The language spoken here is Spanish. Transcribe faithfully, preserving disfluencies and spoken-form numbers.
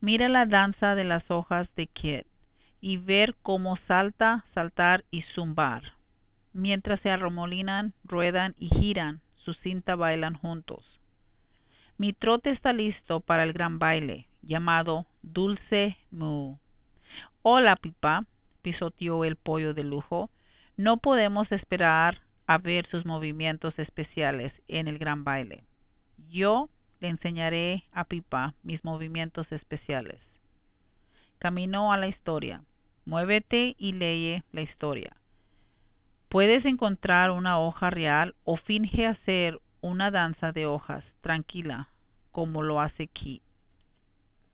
Mira la danza de las hojas de Kit y ver cómo salta, saltar y zumbar. Mientras se arremolinan, ruedan y giran, su cinta bailan juntos. Mi trote está listo para el gran baile, llamado Dulce Moo. Hola, Pipa, pisoteó el pollo de lujo. No podemos esperar a ver sus movimientos especiales en el gran baile. Yo le enseñaré a Pipa mis movimientos especiales. Caminó a la historia. Muévete y lee la historia. Puedes encontrar una hoja real o finge hacer una danza de hojas, tranquila, como lo hace Kit.